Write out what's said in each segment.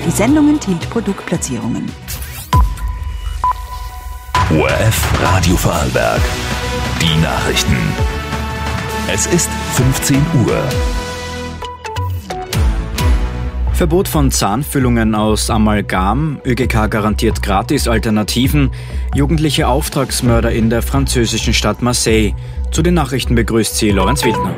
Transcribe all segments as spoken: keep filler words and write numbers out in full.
Die Sendung enthielt Produktplatzierungen. O R F Radio Vorarlberg. Die Nachrichten. Es ist fünfzehn Uhr. Verbot von Zahnfüllungen aus Amalgam, ÖGK garantiert gratis Alternativen, jugendliche Auftragsmörder in der französischen Stadt Marseille. Zu den Nachrichten begrüßt sie Lorenz Wildner.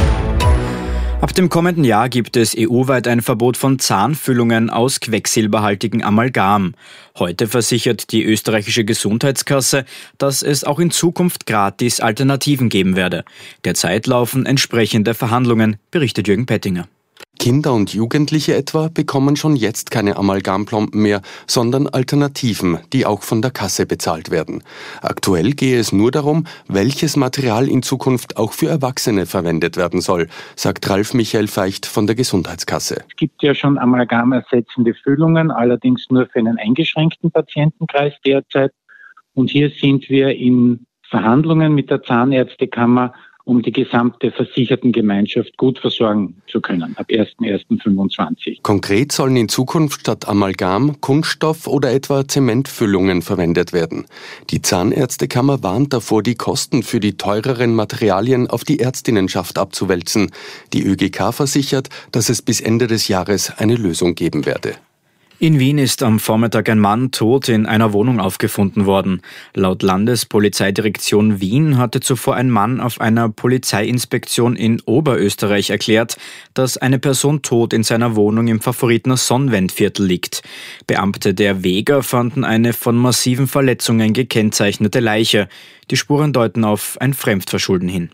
Ab dem kommenden Jahr gibt es E U-weit ein Verbot von Zahnfüllungen aus quecksilberhaltigem Amalgam. Heute versichert die österreichische Gesundheitskasse, dass es auch in Zukunft gratis Alternativen geben werde. Derzeit laufen entsprechende Verhandlungen, berichtet Jürgen Pettinger. Kinder und Jugendliche etwa bekommen schon jetzt keine Amalgamplomben mehr, sondern Alternativen, die auch von der Kasse bezahlt werden. Aktuell gehe es nur darum, welches Material in Zukunft auch für Erwachsene verwendet werden soll, sagt Ralf Michael Feicht von der Gesundheitskasse. Es gibt ja schon amalgamersetzende Füllungen, allerdings nur für einen eingeschränkten Patientenkreis derzeit. Und hier sind wir in Verhandlungen mit der Zahnärztekammer, um die gesamte Versichertengemeinschaft gut versorgen zu können, ab erster erster fünfundzwanzig. Konkret sollen in Zukunft statt Amalgam Kunststoff oder etwa Zementfüllungen verwendet werden. Die Zahnärztekammer warnt davor, die Kosten für die teureren Materialien auf die Ärztinnenschaft abzuwälzen. Die ÖGK versichert, dass es bis Ende des Jahres eine Lösung geben werde. In Wien ist am Vormittag ein Mann tot in einer Wohnung aufgefunden worden. Laut Landespolizeidirektion Wien hatte zuvor ein Mann auf einer Polizeiinspektion in Oberösterreich erklärt, dass eine Person tot in seiner Wohnung im Favoritner Sonnenwendviertel liegt. Beamte der Weger fanden eine von massiven Verletzungen gekennzeichnete Leiche. Die Spuren deuten auf ein Fremdverschulden hin.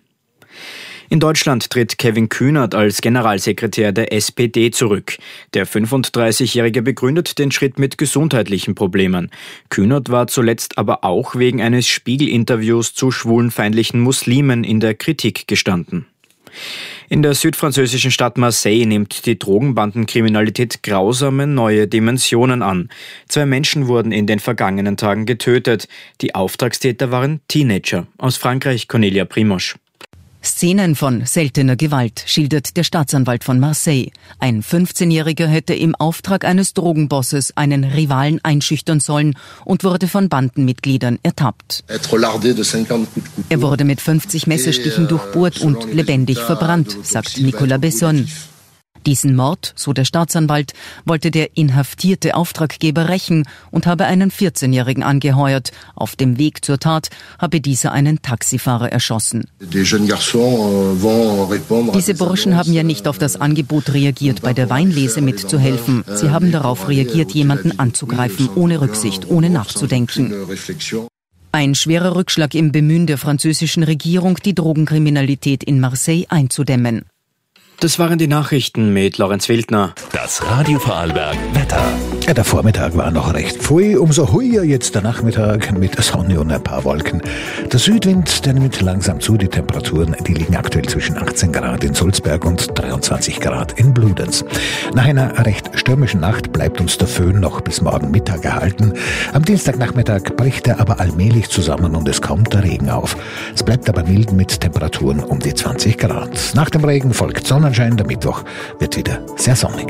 In Deutschland tritt Kevin Kühnert als Generalsekretär der S P D zurück. Der fünfunddreißigjährige begründet den Schritt mit gesundheitlichen Problemen. Kühnert war zuletzt aber auch wegen eines Spiegel-Interviews zu schwulenfeindlichen Muslimen in der Kritik gestanden. In der südfranzösischen Stadt Marseille nimmt die Drogenbandenkriminalität grausame neue Dimensionen an. Zwei Menschen wurden in den vergangenen Tagen getötet. Die Auftragstäter waren Teenager. Aus Frankreich Cornelia Primosch. Szenen von seltener Gewalt schildert der Staatsanwalt von Marseille. Ein fünfzehnjähriger hätte im Auftrag eines Drogenbosses einen Rivalen einschüchtern sollen und wurde von Bandenmitgliedern ertappt. Er wurde mit fünfzig Messerstichen durchbohrt und lebendig verbrannt, sagt Nicolas Besson. Diesen Mord, so der Staatsanwalt, wollte der inhaftierte Auftraggeber rächen und habe einen vierzehnjährigen angeheuert. Auf dem Weg zur Tat habe dieser einen Taxifahrer erschossen. Diese Burschen haben ja nicht auf das Angebot reagiert, bei der Weinlese mitzuhelfen. Sie haben darauf reagiert, jemanden anzugreifen, ohne Rücksicht, ohne nachzudenken. Ein schwerer Rückschlag im Bemühen der französischen Regierung, die Drogenkriminalität in Marseille einzudämmen. Das waren die Nachrichten mit Lorenz Wildner. Das Radio Vorarlberg Wetter. Ja, der Vormittag war noch recht früh, umso ruhiger jetzt der Nachmittag mit Sonne und ein paar Wolken. Der Südwind, der nimmt langsam zu, die Temperaturen, die liegen aktuell zwischen achtzehn Grad in Sulzberg und dreiundzwanzig Grad in Bludenz. Nach einer recht stürmischen Nacht bleibt uns der Föhn noch bis morgen Mittag erhalten. Am Dienstagnachmittag bricht er aber allmählich zusammen und es kommt der Regen auf. Es bleibt aber mild mit Temperaturen um die zwanzig Grad. Nach dem Regen folgt Sonnenschein, der Mittwoch wird wieder sehr sonnig.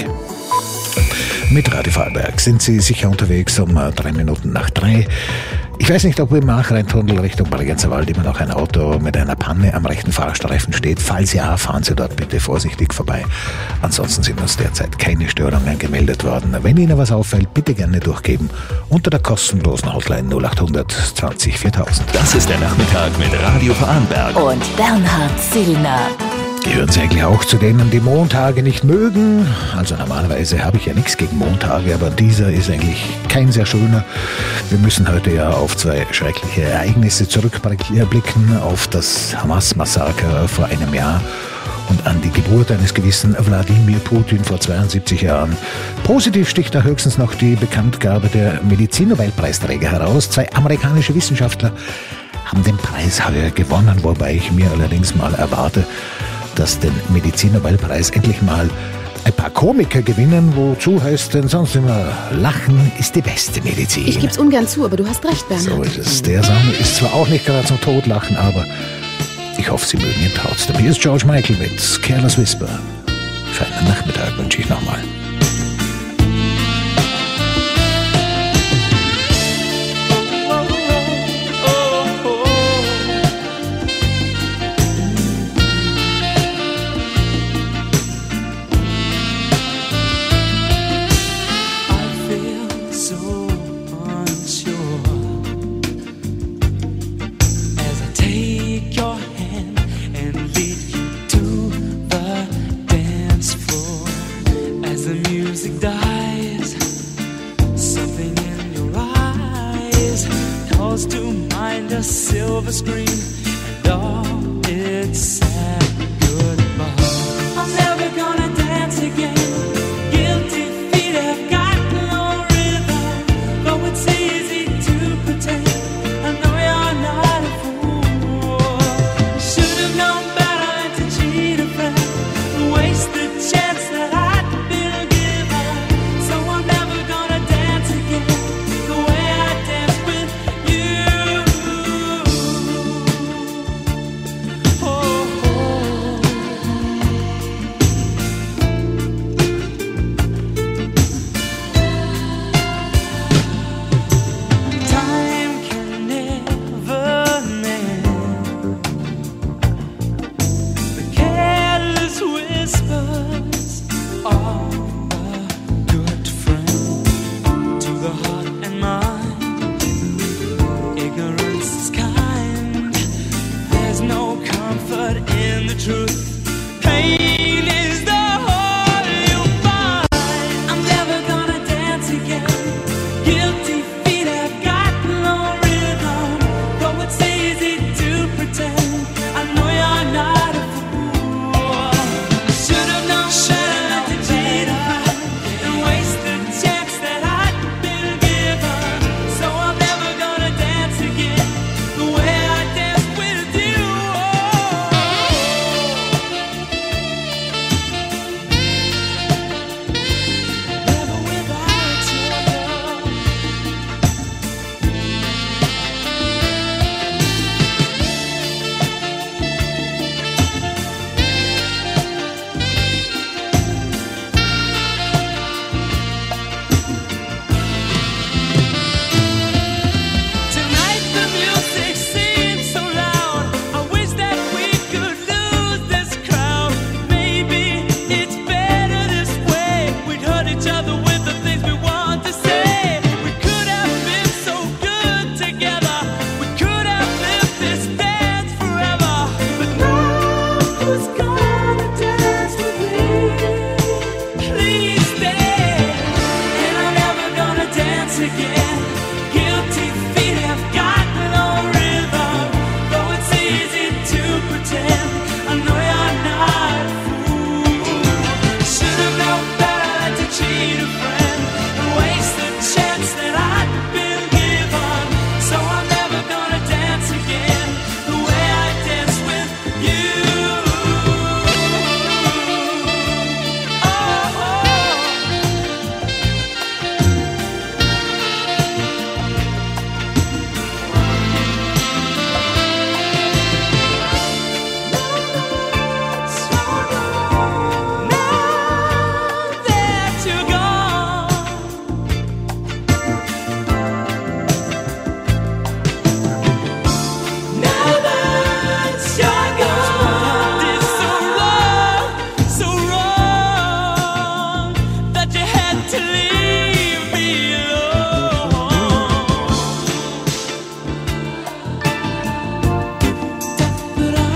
Mit Radio Vorarlberg sind Sie sicher unterwegs um drei Minuten nach drei. Ich weiß nicht, ob im Machrheintunnel Richtung Bregenzer Wald immer noch ein Auto mit einer Panne am rechten Fahrstreifen steht. Falls ja, fahren Sie dort bitte vorsichtig vorbei. Ansonsten sind uns derzeit keine Störungen gemeldet worden. Wenn Ihnen was auffällt, bitte gerne durchgeben unter der kostenlosen Hotline null achthundert zwanzig viertausend. Das ist der Nachmittag mit Radio Vorarlberg Und Bernhard Sillner. Gehören Sie eigentlich auch zu denen, die Montage nicht mögen? Also normalerweise habe ich ja nichts gegen Montage, aber dieser ist eigentlich kein sehr schöner. Wir müssen heute ja auf zwei schreckliche Ereignisse zurückblicken, auf das Hamas-Massaker vor einem Jahr und an die Geburt eines gewissen Wladimir Putin vor zweiundsiebzig Jahren. Positiv sticht da höchstens noch die Bekanntgabe der Medizinnobelpreisträger heraus. Zwei amerikanische Wissenschaftler haben den Preis heuer gewonnen, wobei ich mir allerdings mal erwarte, dass den Medizinnobelpreis endlich mal ein paar Komiker gewinnen, wozu heißt denn sonst immer, Lachen ist die beste Medizin. Ich geb's ungern zu, aber du hast recht, Bernhard. So ist es. Der Song ist zwar auch nicht gerade zum Totlachen, aber ich hoffe, Sie mögen ihn trotzdem. Hier ist George Michael mit Careless Whisper. Für einen Nachmittag wünsche ich nochmal. silver screen, and all its sad goodbye. I'm never gonna dance again. Guilty feet have got no rhythm, though it's easy to pretend. I know you're not a fool. Should have known better than to cheat a friend, waste the chance that I'd been given. So I'm never gonna dance again the way I danced with you. Oh, oh. Time can never mend the careless whispers of a good friend to the heart and mind. Ignorance is kind. There's no comfort in the truth. Pain is the whole you'll find. I'm never gonna dance again. Guilty feet have got no rhythm, though it's easy to pretend. I know you're not a fool. Should have known better than to cheat a friend and waste the chance that I'd been given. So I'm never gonna dance again the way I danced with you. Never without your love. Tonight the music seems so loud. I wish that we could lose this crowd. Maybe it's better this way. We'd hurt each other with the things we want to say. We could have been so good together. We could have lived this dance forever. But now who's gonna dance with me? Please stay. And I'm never gonna dance again. Guilty feet have got no rhythm, though it's easy to pretend. I know you're not a fool. Should have known better than to cheat a friend and waste the chance that I'd been given. So I'm never gonna dance again the way I danced with you. Oh, oh. Now that you're gone, now that you're gone, it's so wrong, so wrong that you had to leave me alone. But I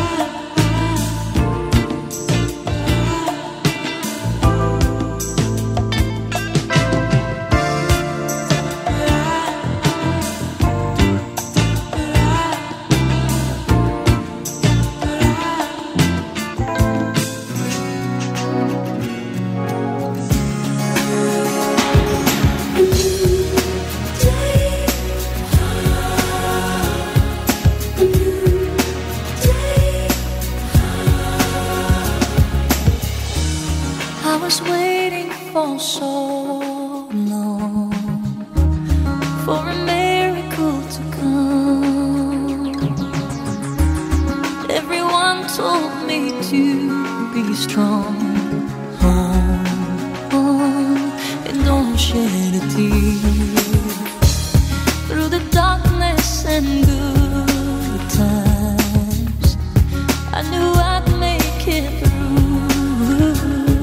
I was waiting for so long for a miracle to come. Everyone told me to be strong. Hold on and don't shed a tear. Through the darkness and good times, I knew I'd make it through.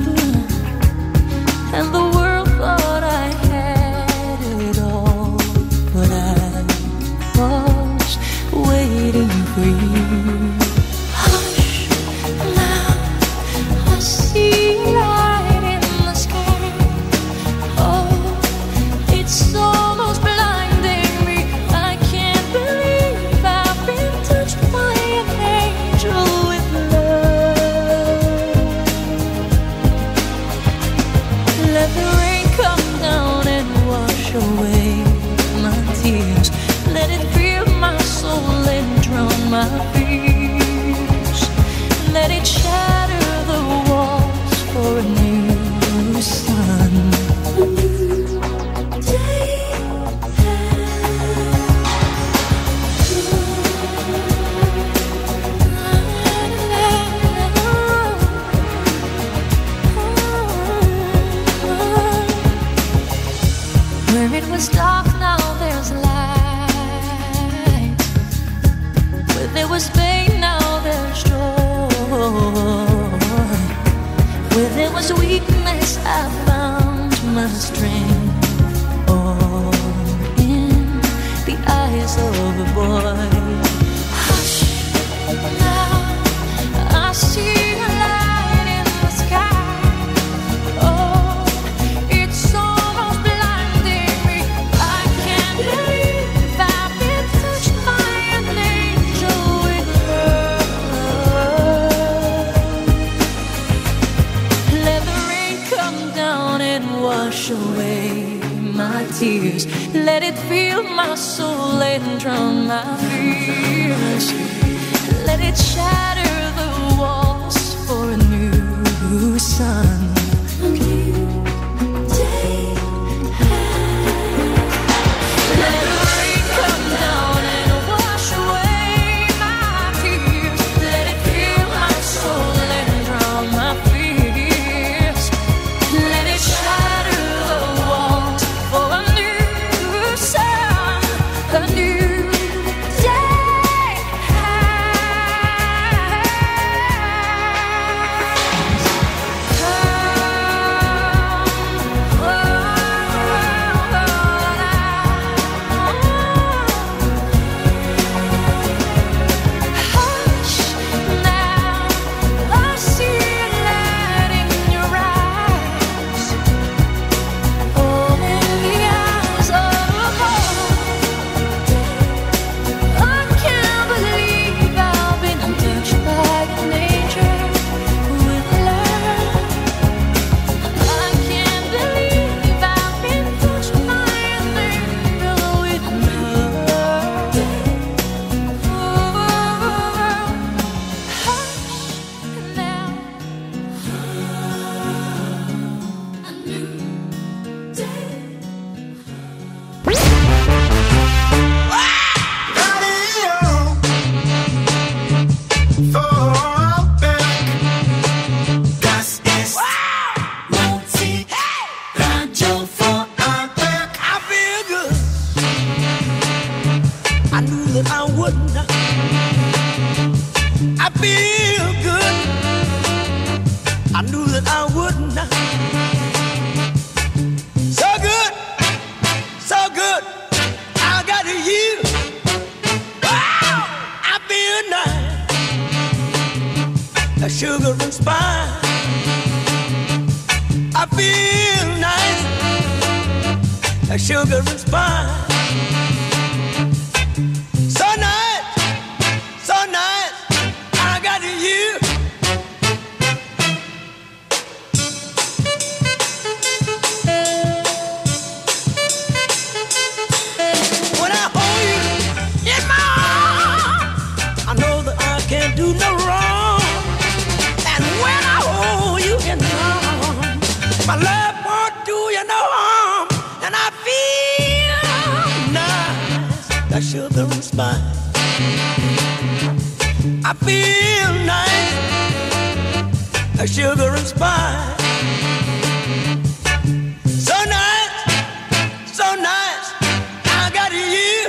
And the world thought I had it all, but I was waiting for you. Hush, now I see light in the sky. Oh, it's so my strength, all in the eyes of a boy. Hush, now I see a light in the sky. Oh, it's almost blinding me. I can't believe I've been touched by an angel with love. Let the rain come down and wash away my tears. Let it fill my soul and drown my fears. Let it shatter the walls for a new sun. A new day. Let the rain come down and wash away my tears. Let it fill my soul and drown my fears. Let it shatter the walls for a new sun, a new sugar and spice. I feel nice, like sugar and spice. So nice, so nice, I got you. When I hold you in my arms, I know that I can't do no wrong. My love won't do you no harm, and I feel nice, like sugar and spice. I feel nice, like sugar and spice. So nice, so nice, I got you.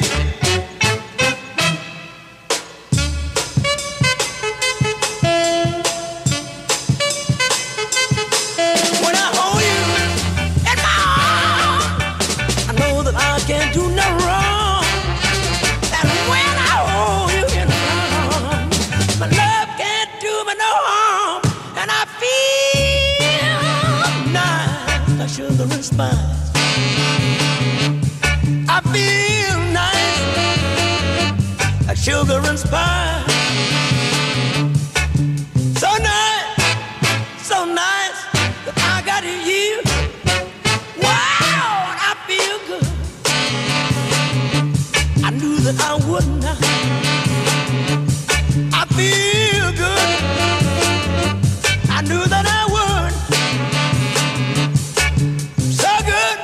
Can't do no wrong, and when I hold you in my arms, my love can't do me no harm, and I feel nice, like sugar and spice. I feel nice, like sugar and spice. So nice, so nice, that I got you. Wow, I feel good. I knew that I wouldn't. I feel good. I knew that I would. So good.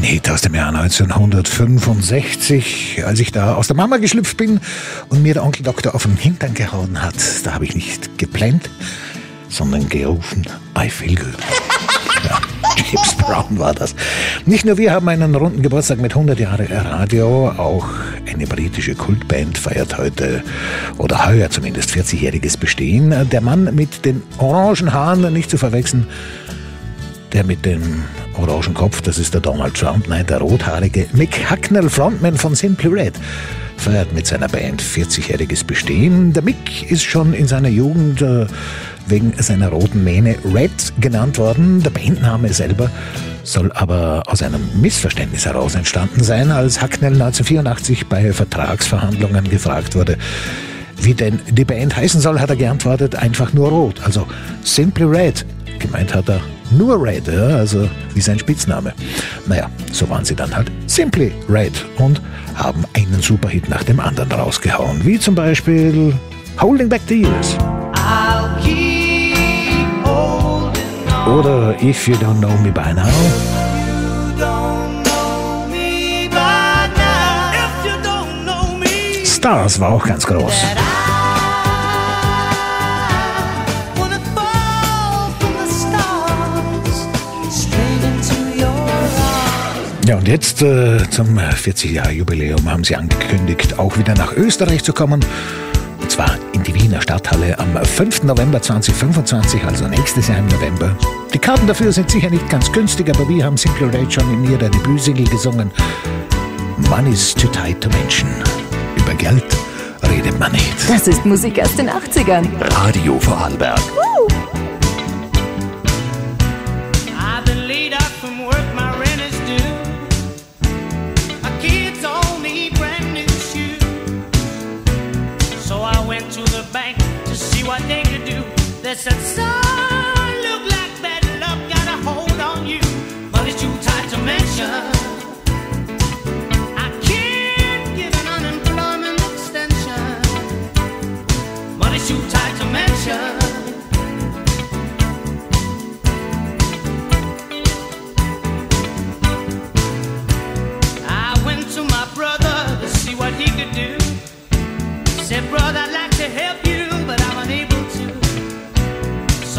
Hit aus dem Jahr neunzehnhundertfünfundsechzig. Als ich da aus der Mama geschlüpft bin und mir der Onkel Doktor auf den Hintern gehauen hat, da habe ich nicht geplant, sondern gerufen, I feel good. Ja, James Brown war das. Nicht nur wir haben einen runden Geburtstag mit hundert Jahre Radio, auch eine britische Kultband feiert heute oder heuer zumindest vierzigjähriges Bestehen. Der Mann mit den orangen Haaren, nicht zu verwechseln, der mit dem orangen Kopf, das ist der Donald Trump, nein, der rothaarige Mick Hucknall, Frontman von Simply Red, feiert mit seiner Band vierzigjähriges Bestehen. Der Mick ist schon in seiner Jugend äh, wegen seiner roten Mähne Red genannt worden. Der Bandname selber soll aber aus einem Missverständnis heraus entstanden sein, als Hucknall neunzehnhundertvierundachtzig bei Vertragsverhandlungen gefragt wurde, wie denn die Band heißen soll, hat er geantwortet, einfach nur Rot, also Simply Red. Gemeint hat er nur Red, ja, also wie sein Spitzname. Naja, so waren sie dann halt Simply Red und haben einen Superhit nach dem anderen rausgehauen, wie zum Beispiel Holding Back the Years. I'll keep holding on. Oder If You Don't Know Me By Now. You don't know me by now. If you don't know me. Stars war auch ganz groß. Ja, und jetzt äh, zum vierzig-Jahr-Jubiläum haben sie angekündigt, auch wieder nach Österreich zu kommen. Und zwar in die Wiener Stadthalle am fünften November zweitausendfünfundzwanzig, also nächstes Jahr im November. Die Karten dafür sind sicher nicht ganz günstig, aber wir haben Simply Red schon in ihrer Debütsingle gesungen. Money's too tight to mention. Über Geld redet man nicht. Das ist Musik aus den achtzigern. Radio Vorarlberg. Uh. I've been laid up from work, my rent is due. My kids all need brand new shoes. So I went to the bank to see what they could do. They said, son, look like bad luck got a hold on you. Money's too tight to mention. I can't give an unemployment extension. Money's too tight to mention. He could do. Said, brother, I'd like to help you, but I'm unable to. So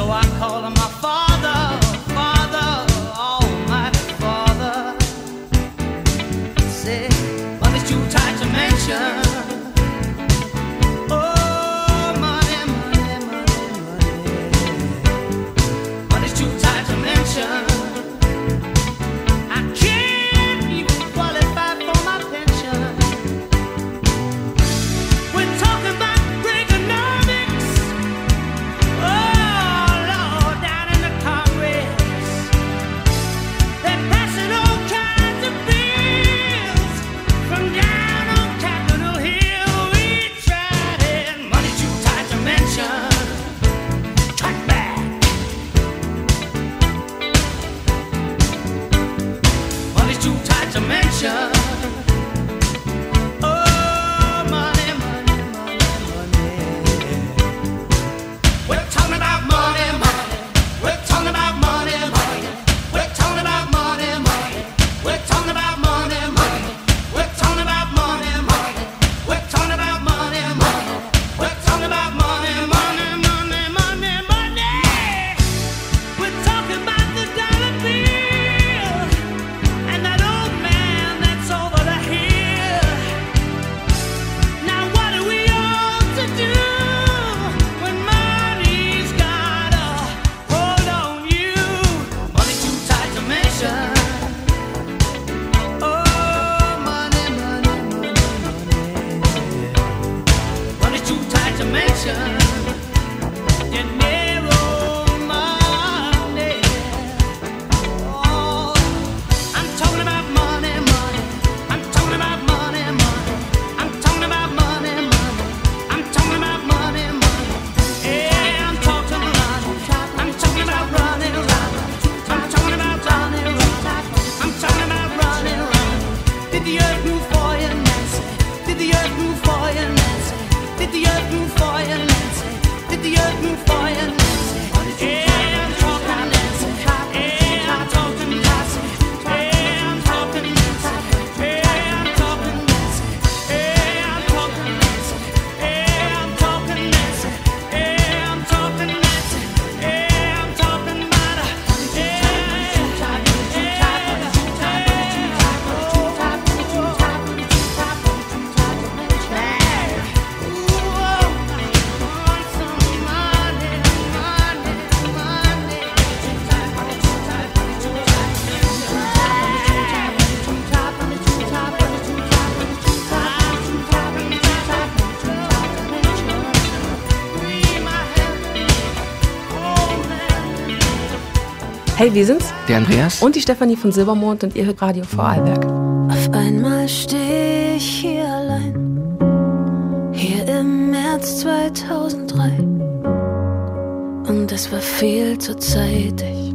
Hey, wir sind's. Der Andreas. Und die Stefanie von Silbermond und ihr hört Radio Vorarlberg. Auf einmal stehe ich hier allein, hier im März zweitausenddrei. Und es war viel zu zeitig,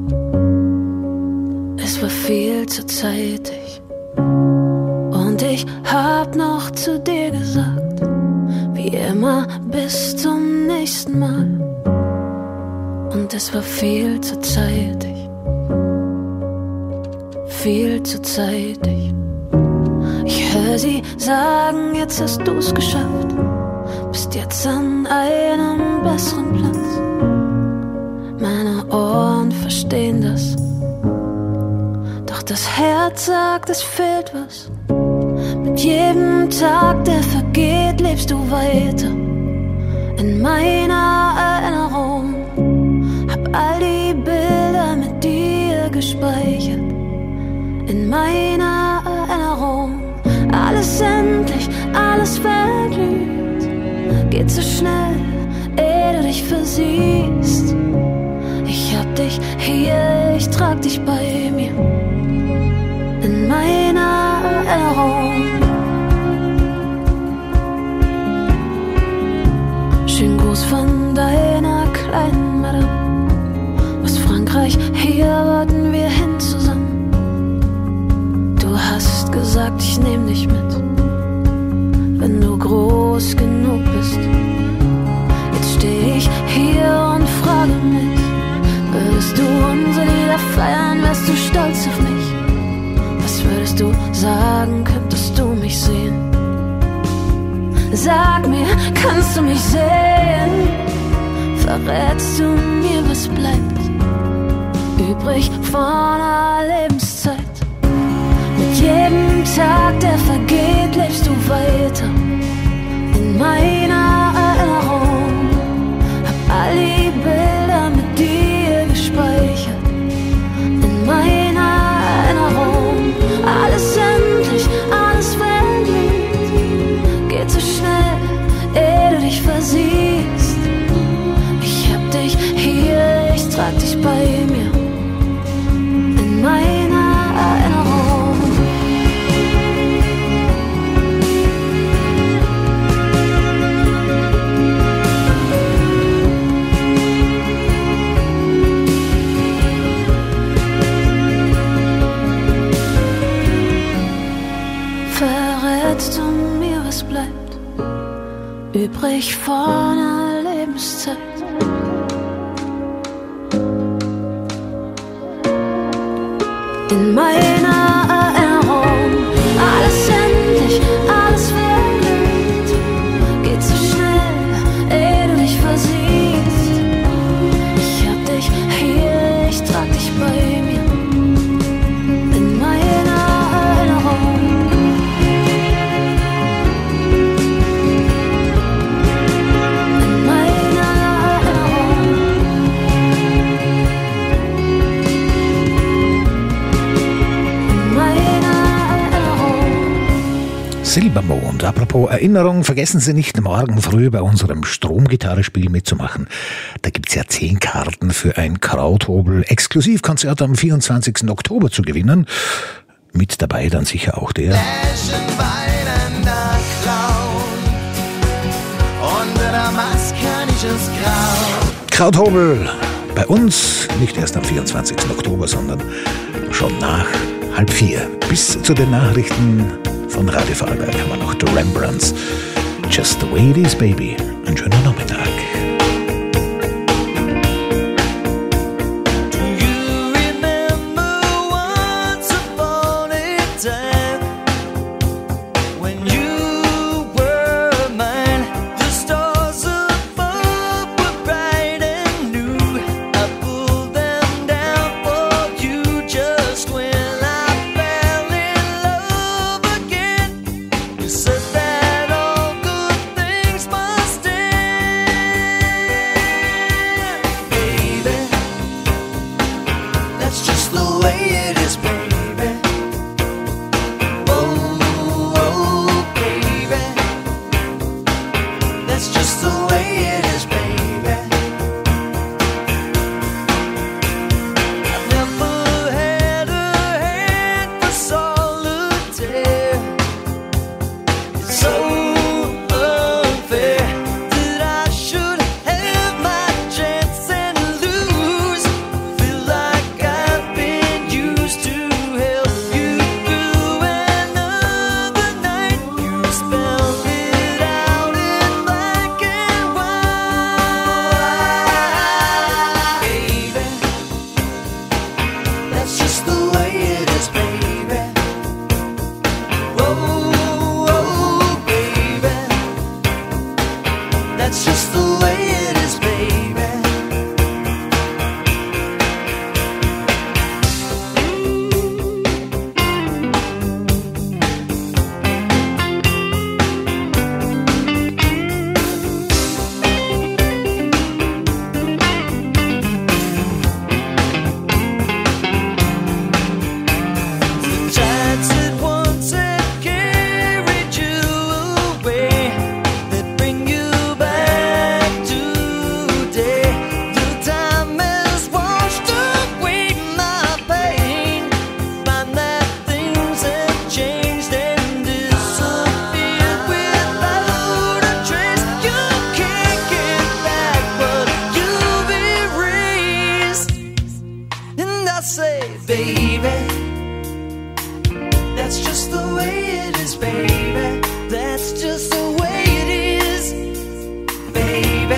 es war viel zu zeitig. Und ich hab noch zu dir gesagt, wie immer, bis zum nächsten Mal. Und es war viel zu zeitig, viel zu zeitig. Ich höre sie sagen, jetzt hast du's geschafft, bist jetzt an einem besseren Platz. Meine Ohren verstehen das, doch das Herz sagt, es fehlt was. Mit jedem Tag, der vergeht, lebst du weiter in meiner Erinnerung. Hab all die Bilder mit dir gespeichert in meiner Erinnerung. Alles endlich, alles verglüht, geht so schnell, ehe du dich versiehst. Ich hab dich hier, ich trag dich bei mir in meiner Erinnerung. Schönen Gruß von deiner kleinen Madame aus Frankreich, hier warten wir hin zusammen. Du hast gesagt, ich nehm dich mit, wenn du groß genug bist. Jetzt steh ich hier und frage mich, würdest du unsere Lieder feiern, wärst du stolz auf mich? Was würdest du sagen, könntest du mich sehen? Sag mir, kannst du mich sehen? Verrätst du mir, was bleibt übrig von einer Lebenszeit? Mit jedem Tag, der vergeht, lebst du weiter in meiner Erinnerung. Hab all die Bilder mit dir gespeichert in meiner Erinnerung. Alles endlich, alles vergeht, geht so schnell, ehe du dich versiehst. Ich hab dich hier, ich trag dich bei mir in meiner Erinnerung. Verrätst du mir, was bleibt übrig von einer Lebenszeit? In meiner Erinnerung, alles endlich, alles vergeht, geht so schnell, ehe du dich versiehst. Ich hab dich hier, ich trag dich bei mir in meiner Erinnerung. In meiner Erinnerung. Silbermond. Apropos Erinnerung, vergessen Sie nicht, morgen früh bei unserem Stromgitarrespiel mitzumachen. Da gibt's ja zehn Karten für ein Krauthobel-Exklusivkonzert am vierundzwanzigsten Oktober zu gewinnen. Mit dabei dann sicher auch der Krauthobel. Bei uns nicht erst am vierundzwanzigsten Oktober, sondern schon nach halb vier. Bis zu den Nachrichten von Radio Vorarlberg haben wir noch The Rembrandts. Just the way it is, baby. Ein schöner Nachmittag. Said that all good things must end. baby. That's just the way it is, baby. That's just the way it is, baby.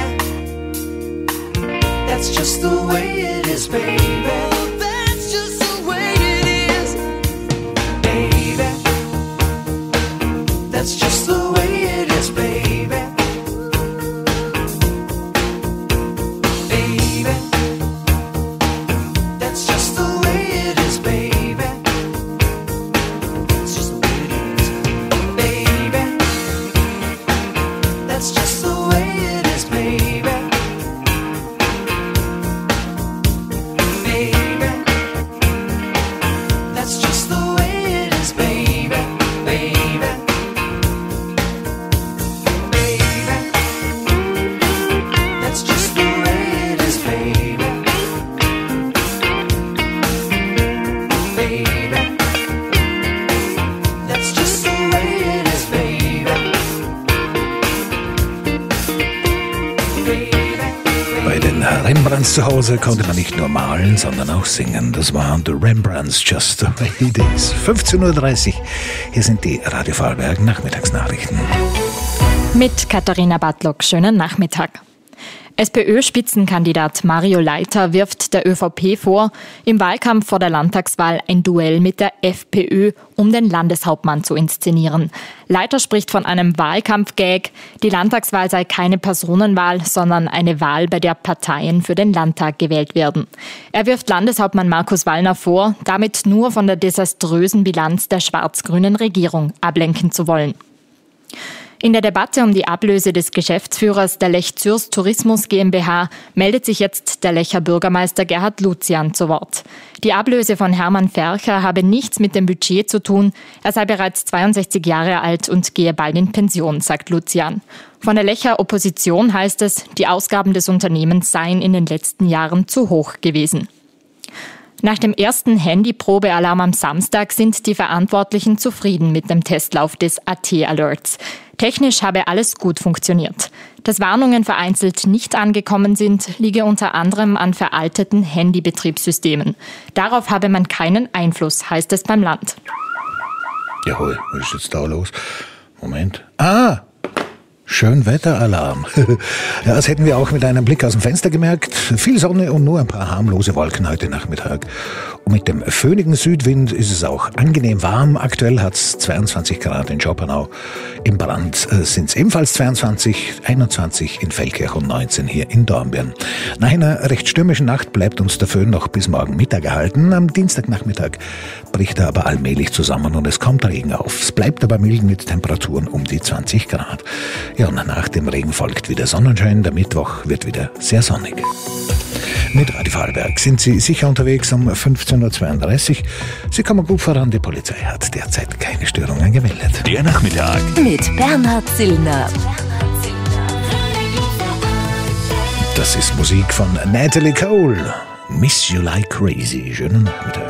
That's just the way it is, baby. That's just the way it is, baby. That's just the way it is, baby. Baby. That's just the way it is, baby. It's just the way it is, baby. That's just the way it is, baby. Baby. That's just the way it is, baby. Baby. Baby. That's just the way it is, baby. Baby. That's just the way it is, baby. Bei den Rembrandts zu Hause konnte man nicht nur malen, sondern auch singen. Das waren The Rembrandts, Just the Way It Is. fünfzehn Uhr dreißig, hier sind die Radio Vorarlberg Nachmittagsnachrichten. Mit Katharina Bartlock, schönen Nachmittag. SPÖ-Spitzenkandidat Mario Leiter wirft der ÖVP vor, im Wahlkampf vor der Landtagswahl ein Duell mit der FPÖ um den Landeshauptmann zu inszenieren. Leiter spricht von einem Wahlkampf-Gag. Die Landtagswahl sei keine Personenwahl, sondern eine Wahl, bei der Parteien für den Landtag gewählt werden. Er wirft Landeshauptmann Markus Wallner vor, damit nur von der desaströsen Bilanz der schwarz-grünen Regierung ablenken zu wollen. In der Debatte um die Ablöse des Geschäftsführers der Lech Zürs Tourismus GmbH meldet sich jetzt der Lecher Bürgermeister Gerhard Luzian zu Wort. Die Ablöse von Hermann Fercher habe nichts mit dem Budget zu tun. Er sei bereits zweiundsechzig Jahre alt und gehe bald in Pension, sagt Luzian. Von der Lecher Opposition heißt es, die Ausgaben des Unternehmens seien in den letzten Jahren zu hoch gewesen. Nach dem ersten Handyprobealarm am Samstag sind die Verantwortlichen zufrieden mit dem Testlauf des A T-Alerts. Technisch habe alles gut funktioniert. Dass Warnungen vereinzelt nicht angekommen sind, liege unter anderem an veralteten Handybetriebssystemen. Darauf habe man keinen Einfluss, heißt es beim Land. Jawohl, was ist jetzt da los? Moment. Ah! Schönwetteralarm. Ja, das hätten wir auch mit einem Blick aus dem Fenster gemerkt. Viel Sonne und nur ein paar harmlose Wolken heute Nachmittag. Und mit dem föhnigen Südwind ist es auch angenehm warm. Aktuell hat es zweiundzwanzig Grad in Schopenau. Im Brand äh, sind es ebenfalls zweiundzwanzig, einundzwanzig in Feldkirch und neunzehn hier in Dornbirn. Nach einer recht stürmischen Nacht bleibt uns der Föhn noch bis morgen Mittag erhalten. Am Dienstagnachmittag bricht er aber allmählich zusammen und es kommt Regen auf. Es bleibt aber mild mit Temperaturen um die zwanzig Grad. Ja, und nach dem Regen folgt wieder Sonnenschein. Der Mittwoch wird wieder sehr sonnig. Mit Radio Vorarlberg sind Sie sicher unterwegs um fünfzehn Uhr zweiunddreißig. Sie kommen gut voran. Die Polizei hat derzeit keine Störungen gemeldet. Der Nachmittag mit Bernhard Zillner. Das ist Musik von Natalie Cole. Miss You Like Crazy. Schönen Nachmittag.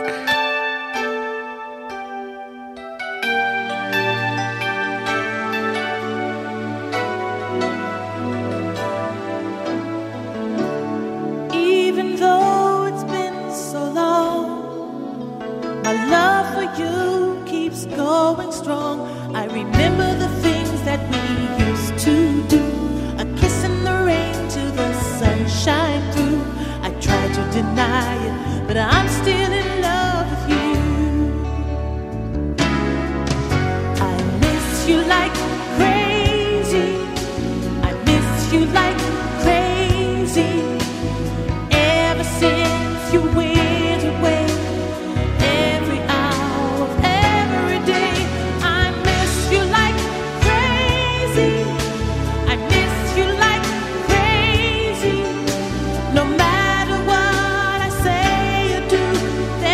No matter what I say or do,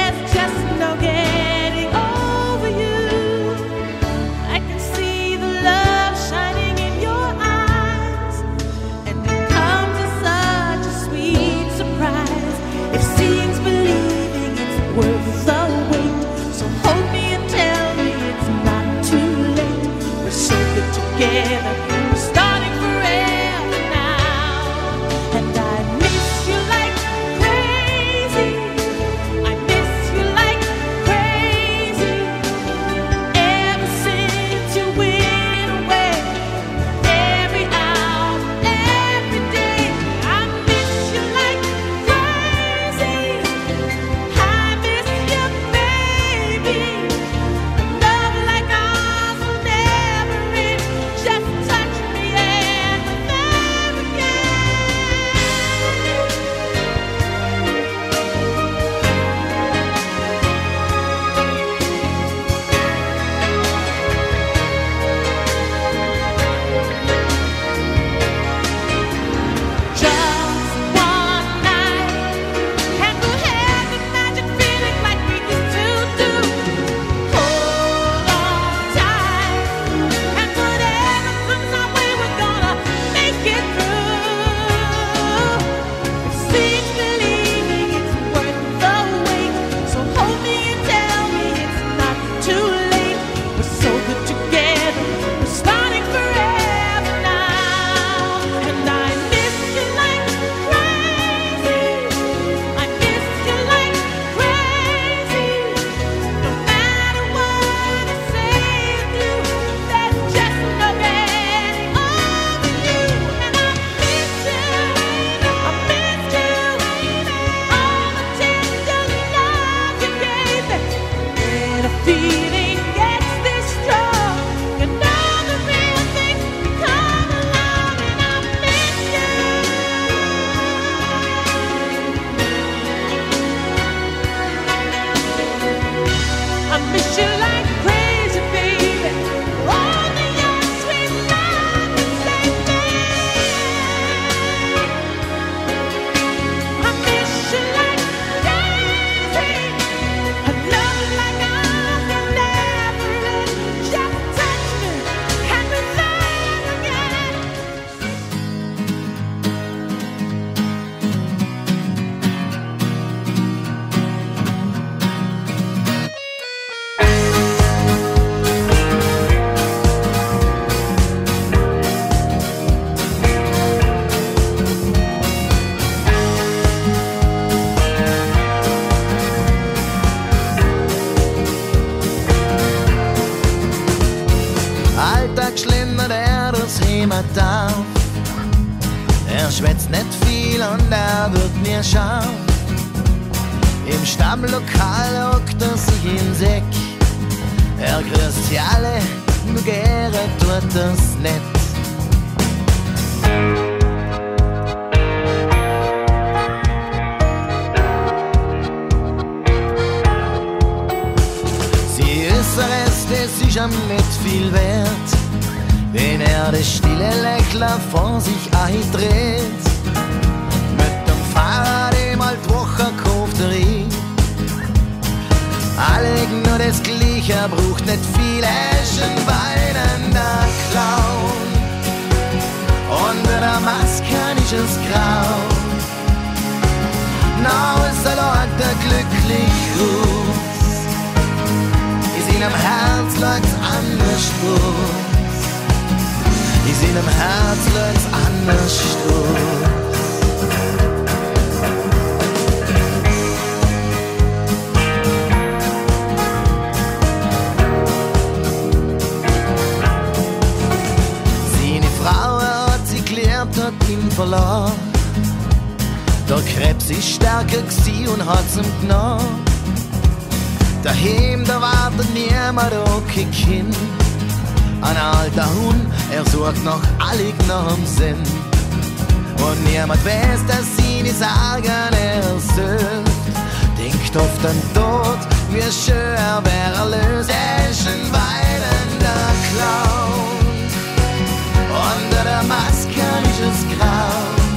man darf. Er schwätzt nicht viel und er wird mir scharf. Im Stammlokal hockt er sich in Säck. Er grüßt sie alle, nur gerne tut er's nicht. Sie ist der Rest, es ist ihm nicht viel wert, wenn er das stille Lächler vor sich eindreht. Mit dem Fahrrad im Altwocher kauft er ihn. Alle nur das Gleiche, er braucht nicht viel Eschenbeinen, der Clown. Unter der Maske ist es grau. Now ist er dort der glücklich aus. In seinem Herz läuft's anders aus. In seinem Herz läuft's anders aus. Hat ihn verloren. Der Krebs ist stärker gsi und hat's ihm genommen. Daheim, da wartet niemand, auch kein Kind. Ein alter Hund, er sucht noch allig nach dem Sinn. Und niemand weiß, dass ihn die Sorgen ersucht. Denkt auf den Tod, wie schön er wär erlöst. Er ist ein weilender Clown. Unter der Maske ist es grau.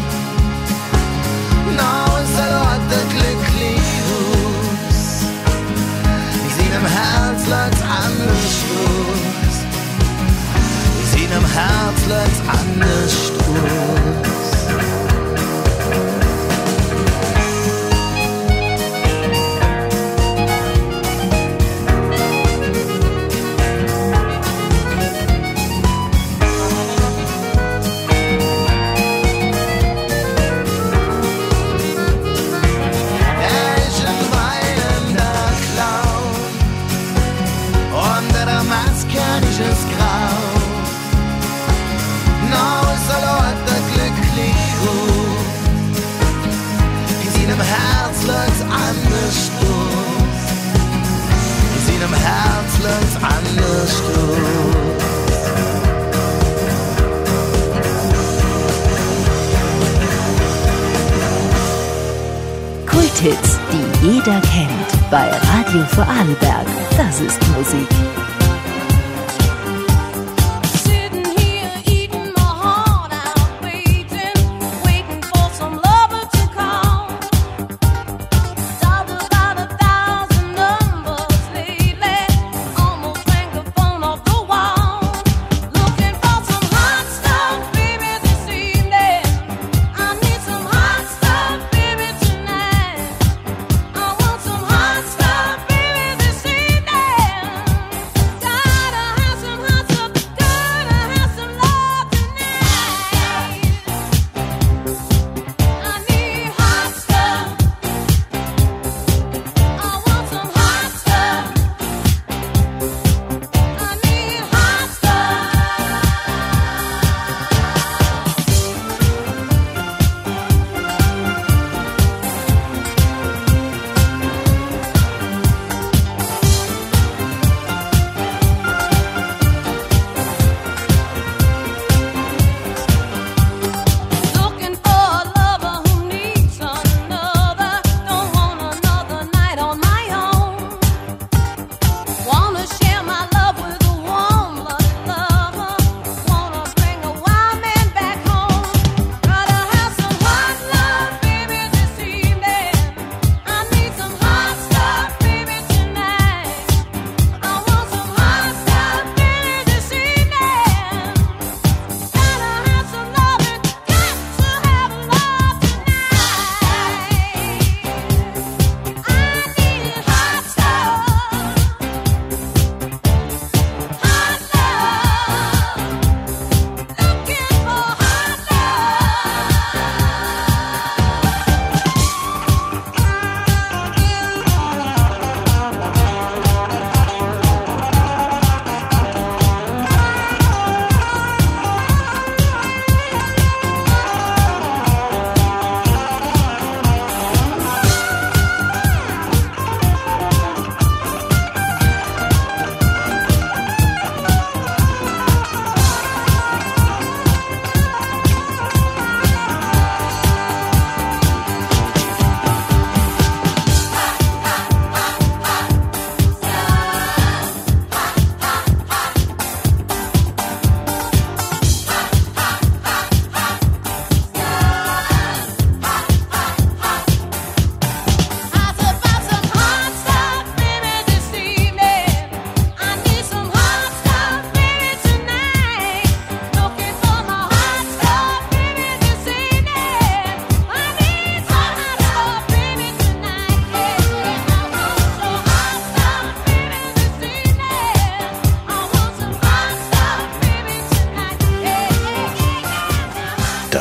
Now ist er dort der glücklich aus. In seinem Herz läuft's anders aus. In seinem Herz läuft's anders aus. Kulthits, die jeder kennt, bei Radio Vorarlberg. Das ist Musik.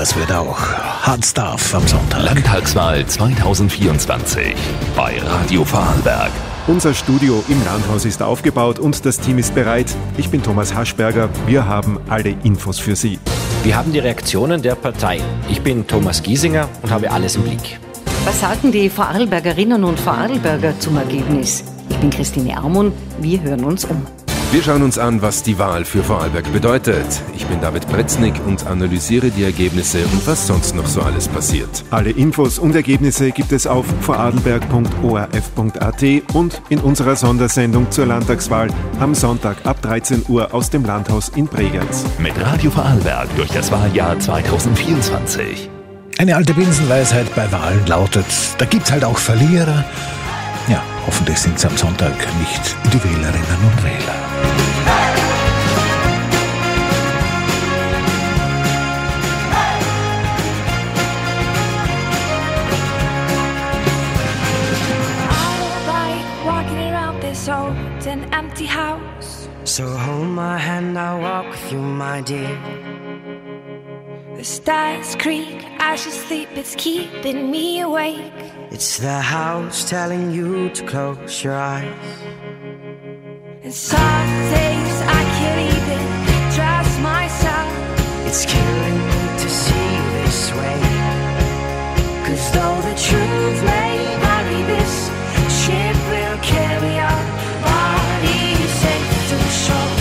das wird auch Hard Stuff am Sonntag. Landtagswahl zweitausendvierundzwanzig bei Radio Vorarlberg. Unser Studio im Landhaus ist aufgebaut und das Team ist bereit. Ich bin Thomas Haschberger. Wir haben alle Infos für Sie. Wir haben die Reaktionen der Parteien. Ich bin Thomas Giesinger und habe alles im Blick. Was sagen die Vorarlbergerinnen und Vorarlberger zum Ergebnis? Ich bin Christine Armon. Wir hören uns um. Wir schauen uns an, was die Wahl für Vorarlberg bedeutet. Ich bin David Pretznik und analysiere die Ergebnisse und was sonst noch so alles passiert. Alle Infos und Ergebnisse gibt es auf vorarlberg punkt o r f punkt a t und in unserer Sondersendung zur Landtagswahl am Sonntag ab dreizehn Uhr aus dem Landhaus in Bregenz. Mit Radio Vorarlberg durch das Wahljahr zweitausendvierundzwanzig. Eine alte Binsenweisheit bei Wahlen lautet, da gibt's halt auch Verlierer. Ja, hoffentlich sind es am Sonntag nicht die Wählerinnen und Wähler. Old and empty house. So hold my hand, I'll walk with you, my dear. The stars creak as you sleep, it's keeping me awake. It's the house telling you to close your eyes. And some days I can't even trust myself. It's killing me to see you this way. 'Cause though the truth may vary, this ship will carry our bodies safe to shore.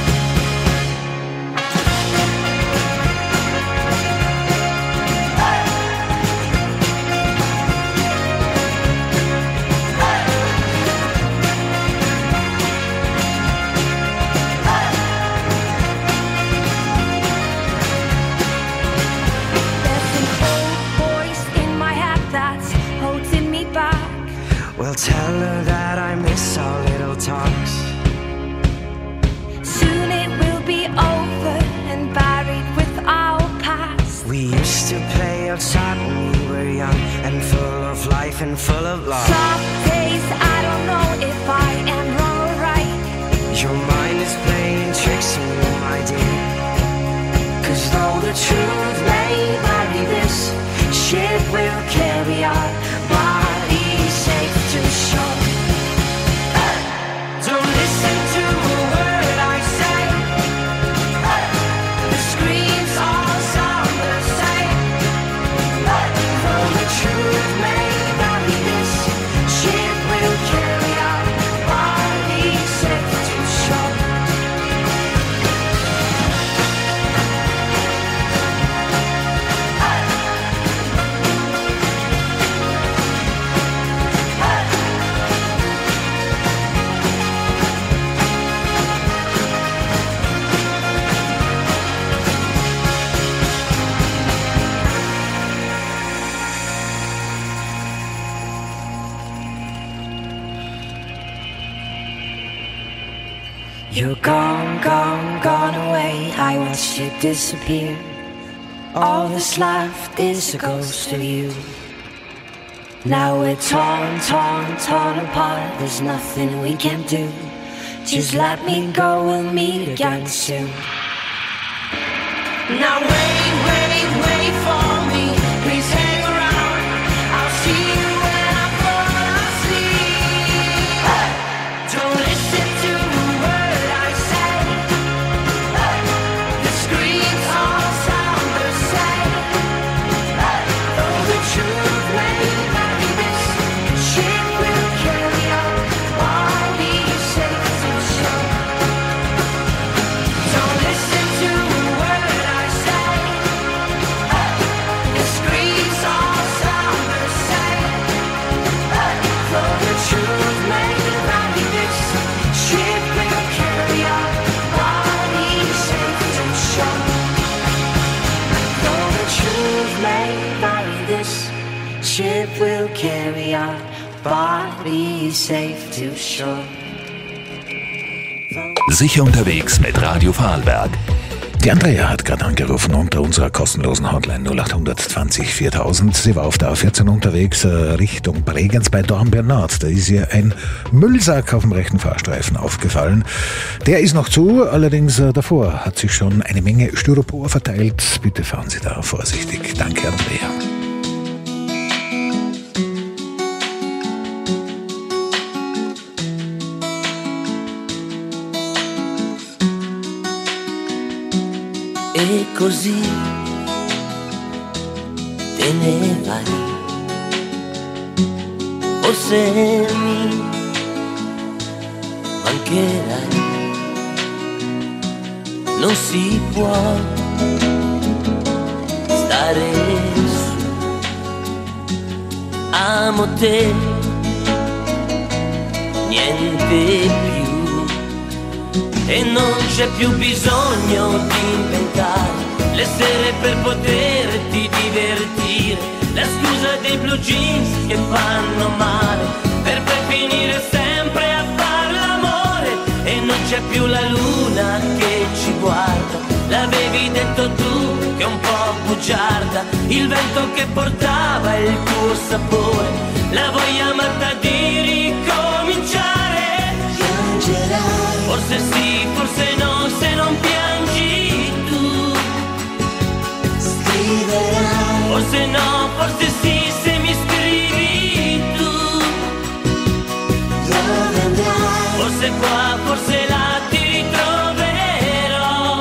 Well, tell her that I miss our little talks. Soon it will be over and buried with our past. We used to play outside when we were young and full of life and full of love. Some days I don't know if I am wrong or right. Your mind is playing tricks on you, my dear. 'Cause though the truth may vary, this ship will carry our bodies safe to shore. Don't listen to a word I say. The screams all sound the same. Though the truth may vary, this ship will carry our bodies safe to shore. You're gone, gone, gone away. I watched you disappear. All that's left is a ghost of you. Now we're torn, torn, torn apart. There's nothing we can do. Just let me go, we'll meet again soon. Now wait, wait, wait for me. Please hang around. I'll see you when I fall asleep. Don't listen to a word I say. The screams all sound the same. Though the truth may vary, this ship will carry our bodies safe to shore. Don't listen to a word I say. The screams all sound the same. Though the truth may vary, this ship will carry our bodies safe to shore. Though the truth may vary, this ship will carry our bodies safe to shore. Sicher unterwegs mit Radio Vorarlberg. Die Andrea hat gerade angerufen unter unserer kostenlosen Hotline null acht zwanzig viertausend. Sie war auf der A vierzehn unterwegs äh, Richtung Bregenz bei Dornbirn-Nord. Da ist ihr ein Müllsack auf dem rechten Fahrstreifen aufgefallen. Der ist noch zu, allerdings äh, davor hat sich schon eine Menge Styropor verteilt. Bitte fahren Sie da vorsichtig. Danke, Andrea. E così te ne vai, forse mi mancherai, non si può stare su, amo te, niente più. E non c'è più bisogno di inventare le sere per poterti divertire, la scusa dei blue jeans che fanno male, per poi finire sempre a far l'amore. E non c'è più la luna che ci guarda, l'avevi detto tu che è un po' bugiarda, il vento che portava il tuo sapore, la voglia matta di ricominciare. Piangerai, forse sì, forse no, se non piangi tu. Scriverai, forse no, forse sì, se mi scrivi tu. Dove andrai? Forse qua, forse là ti ritroverò.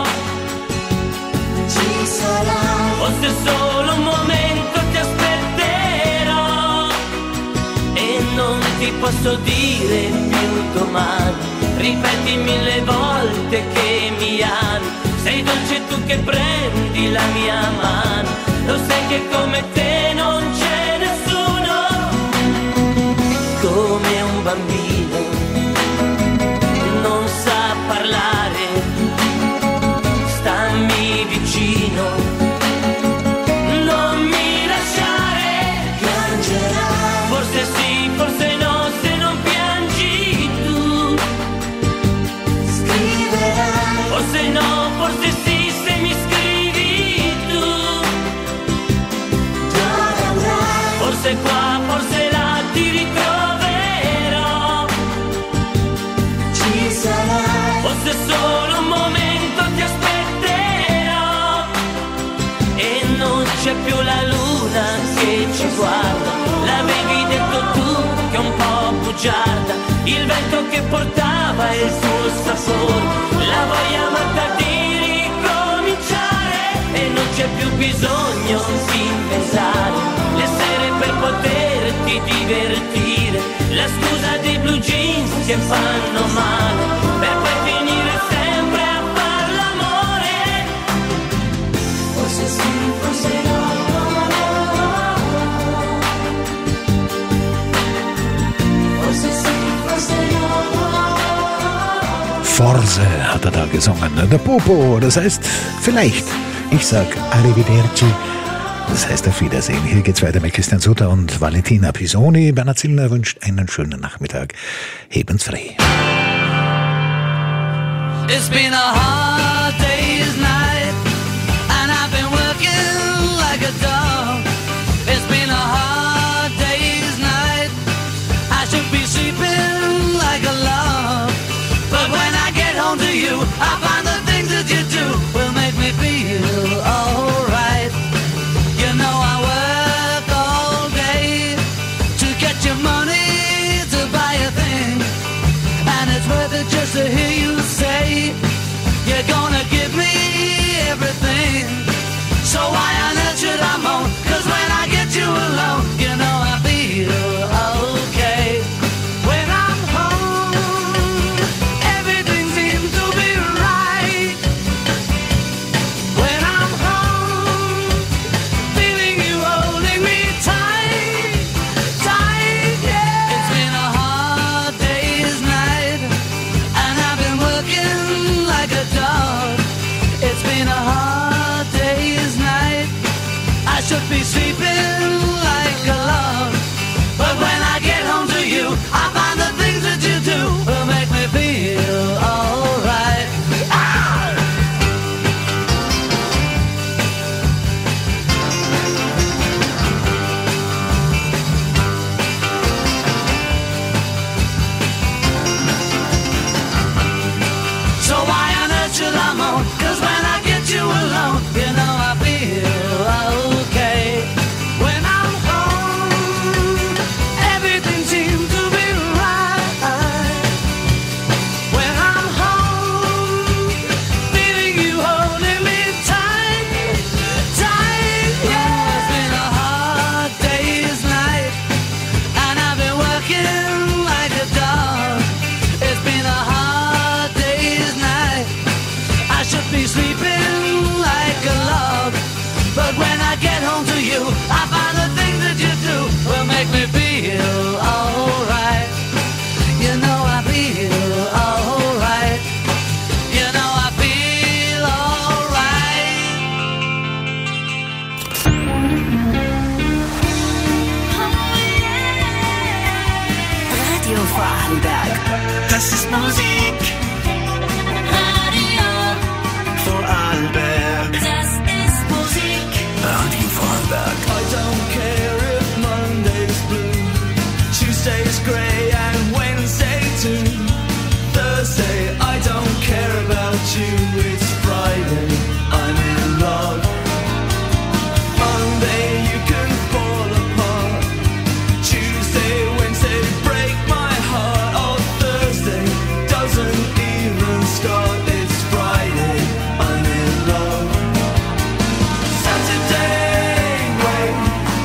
Ci sarai, forse solo un momento ti aspetterò. E non ti posso dire più domani, ripeti mille volte che mi ami, sei dolce tu che prendi la mia mano, lo sai che come te non c'è nessuno, come un bambino non sa parlare, stammi vicino, non mi lasciare, piangerai, forse sì, forse no, se non piangi tu. Forse no, forse sì, se mi scrivi tu. Dove andrai? Forse qua, forse là ti ritroverò. Ci sarai, forse solo un momento ti aspetterò. E non c'è più la luna che ci guarda, l'avevi detto tu che è un po' bugiarda, il vento che portava il tuo sapore, la voglia matta di ricominciare. E non c'è più bisogno di inventare le sere per poterti divertire, la scusa dei blue jeans che fanno male, per poi finire sempre a far l'amore. Forse sì, forse no, forse sì, forse no. Forse hat er da gesungen. Der Popo, das heißt vielleicht. Ich sag Arrivederci. Das heißt auf Wiedersehen. Hier geht's weiter mit Christian Sutter und Valentina Pisoni. Bernhard Zillner wünscht einen schönen Nachmittag. Heben's frei. It's been a hard day's night, and I've been working like a dog. It's been a hard day's night, I should be sleeping like a log. But when I get home to you, I find the things that you do will make me feel alright. You know I work all day to get your money to buy a thing, and it's worth it just to hear you say you're gonna give me everything. So why on earth should I moan? 'Cause when I get you alone, you know I feel okay. When you. I find the things that you do will make me feel alright. You know I feel alright. You know I feel alright. Radio Vorarlberg. Das ist Musik. Radio Vorarlberg. Das ist Musik. Radio Vorarlberg. I don't care if Monday's blue, Tuesday's grey and Wednesday too. Thursday, I don't care about you. It's Friday, I'm in love. Monday, you can fall apart. Tuesday, Wednesday, break my heart. Oh, Thursday doesn't even start. It's Friday, I'm in love. Saturday, wait.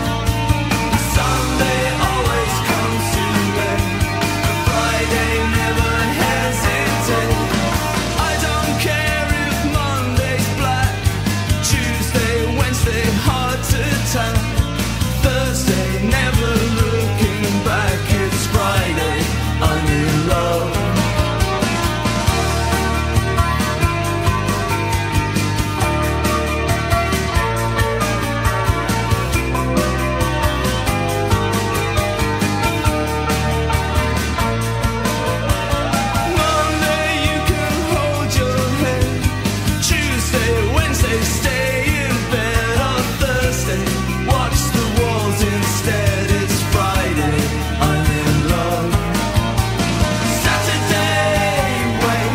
Sunday always comes too late. Friday never hesitate. I don't care if Monday's black. Tuesday, Wednesday, hard to tell. Thursday, never looking back. It's Friday, I'm in love. Monday, you can hold your head. Tuesday, Wednesday, stay in bed. On Thursday, watch the walls instead. It's Friday, I'm in love. Saturday, wait.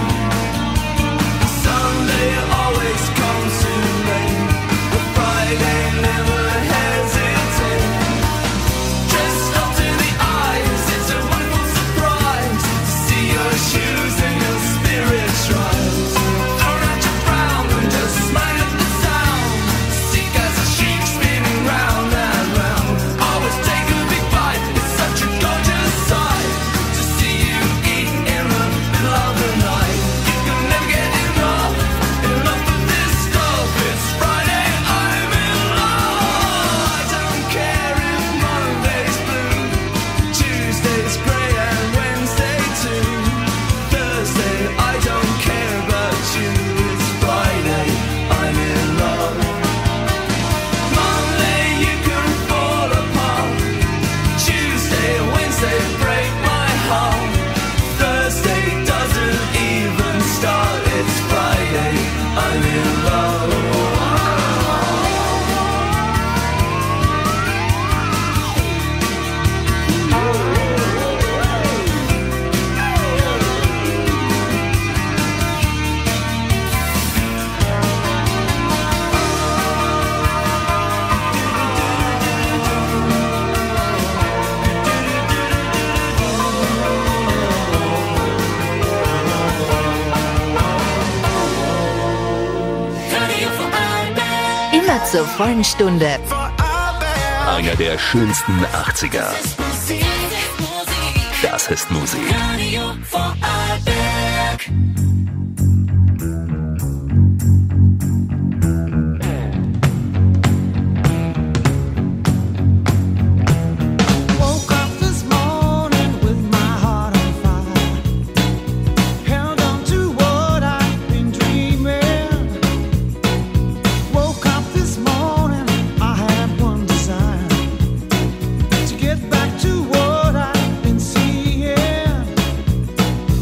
Sunday always comes too late. But Friday never hesitate. Dressed up to the eyes, it's a wonderful surprise to see your shoes and your spirits rise. Throw out your frown and just smile at the sound. Sick as a sheep spinning round and round. Always take a big bite, it's such a gorgeous sight to see you eat in the middle of the night. You can never get enough, enough of this stuff. It's Friday, I'm in love. I don't care if Monday's blue, Tuesday's grey and Wednesday too. Thursday, I don't care about you. It's Friday, I'm in love. Monday, you can fall apart. Tuesday, Wednesday, break my heart. Thursday doesn't even start. It's Friday, I'm in love. Radio Vorarlberg. Immer zur vollen Stunde. Einer der schönsten achtziger. Das ist Musik. Radio Vorarlberg. Woke up this morning with my heart on fire. Held on to what I've been dreaming. Woke up this morning, I had one desire, to get back to what I've been seeing.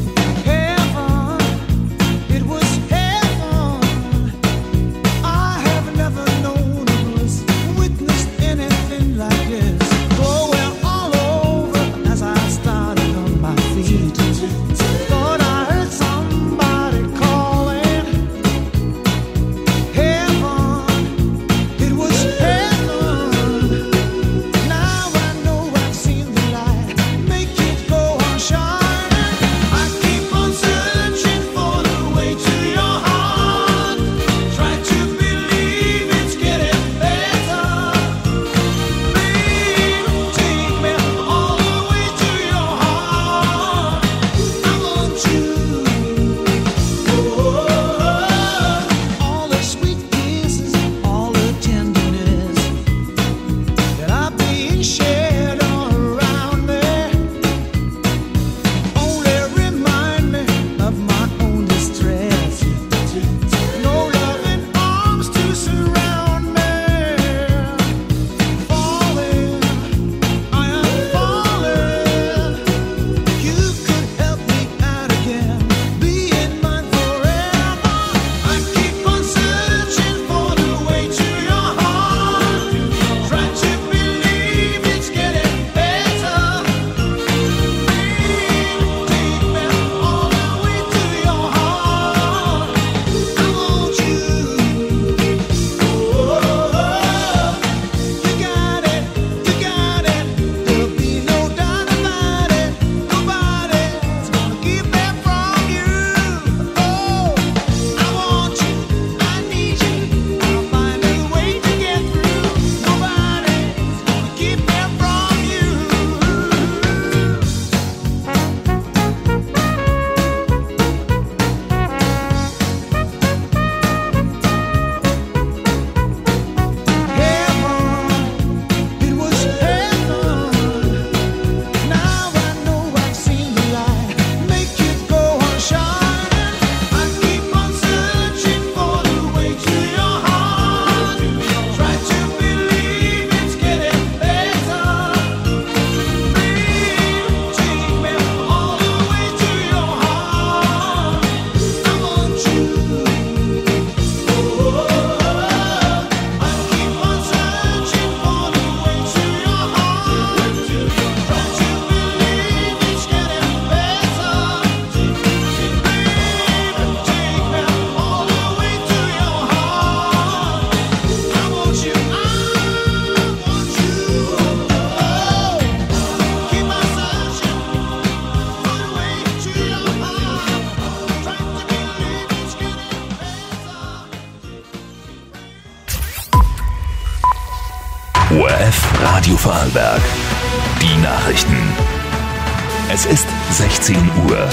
F Radio Vorarlberg. Die Nachrichten. Es ist sechzehn Uhr.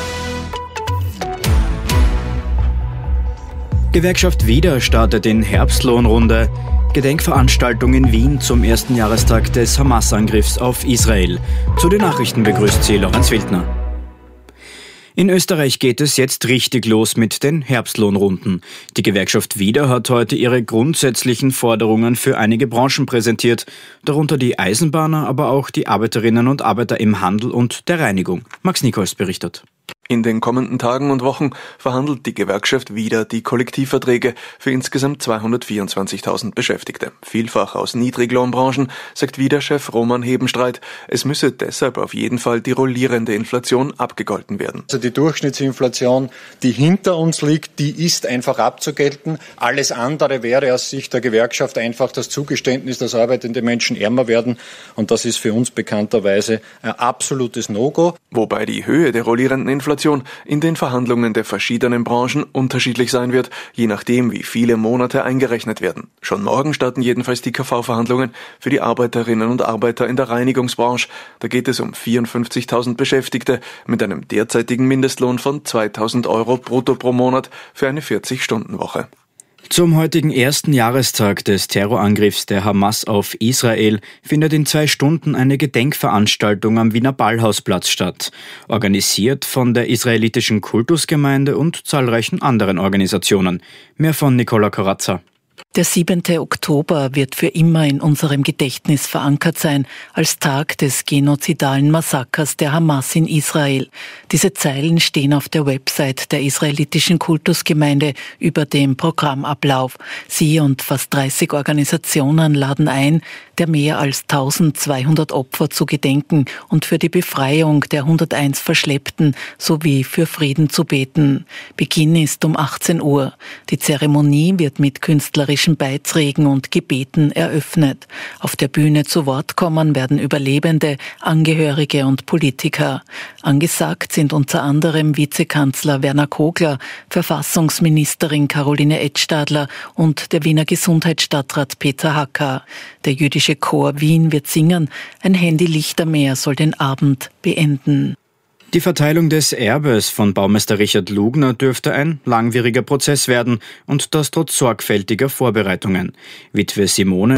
Gewerkschaft Wieder startet in Herbstlohnrunde. Gedenkveranstaltung in Wien zum ersten Jahrestag des Hamas-Angriffs auf Israel. Zu den Nachrichten begrüßt sie Lorenz Wildner. In Österreich geht es jetzt richtig los mit den Herbstlohnrunden. Die Gewerkschaft Wieder hat heute ihre grundsätzlichen Forderungen für einige Branchen präsentiert, darunter die Eisenbahner, aber auch die Arbeiterinnen und Arbeiter im Handel und der Reinigung. Max Nikolaus berichtet. In den kommenden Tagen und Wochen verhandelt die Gewerkschaft Wieder die Kollektivverträge für insgesamt zweihundertvierundzwanzigtausend Beschäftigte. Vielfach aus Niedriglohnbranchen, sagt Wieder-Chef Roman Hebenstreit. Es müsse deshalb auf jeden Fall die rollierende Inflation abgegolten werden. Also die Durchschnittsinflation, die hinter uns liegt, die ist einfach abzugelten. Alles andere wäre aus Sicht der Gewerkschaft einfach das Zugeständnis, dass arbeitende Menschen ärmer werden. Und das ist für uns bekannterweise ein absolutes No-Go. Wobei die Höhe der rollierenden Inflation in den Verhandlungen der verschiedenen Branchen unterschiedlich sein wird, je nachdem, wie viele Monate eingerechnet werden. Schon morgen starten jedenfalls die K V-Verhandlungen für die Arbeiterinnen und Arbeiter in der Reinigungsbranche. Da geht es um vierundfünfzigtausend Beschäftigte mit einem derzeitigen Mindestlohn von zweitausend Euro brutto pro Monat für eine vierzig-Stunden-Woche. Zum heutigen ersten Jahrestag des Terrorangriffs der Hamas auf Israel findet in zwei Stunden eine Gedenkveranstaltung am Wiener Ballhausplatz statt, organisiert von der israelitischen Kultusgemeinde und zahlreichen anderen Organisationen. Mehr von Nicola Corazza. Der siebente Oktober wird für immer in unserem Gedächtnis verankert sein, als Tag des genozidalen Massakers der Hamas in Israel. Diese Zeilen stehen auf der Website der israelitischen Kultusgemeinde über dem Programmablauf. Sie und fast dreißig Organisationen laden ein, der mehr als eintausendzweihundert Opfer zu gedenken und für die Befreiung der hunderteins Verschleppten sowie für Frieden zu beten. Beginn ist um achtzehn Uhr. Die Zeremonie wird mit künstlerischen Beiträgen und Gebeten eröffnet. Auf der Bühne zu Wort kommen werden Überlebende, Angehörige und Politiker. Angesagt sind unter anderem Vizekanzler Werner Kogler, Verfassungsministerin Caroline Edstadler und der Wiener Gesundheitsstadtrat Peter Hacker. Der jüdische Chor Wien wird singen. Ein Handy-Lichtermeer soll den Abend beenden. Die Verteilung des Erbes von Baumeister Richard Lugner dürfte ein langwieriger Prozess werden und das trotz sorgfältiger Vorbereitungen. Witwe Simone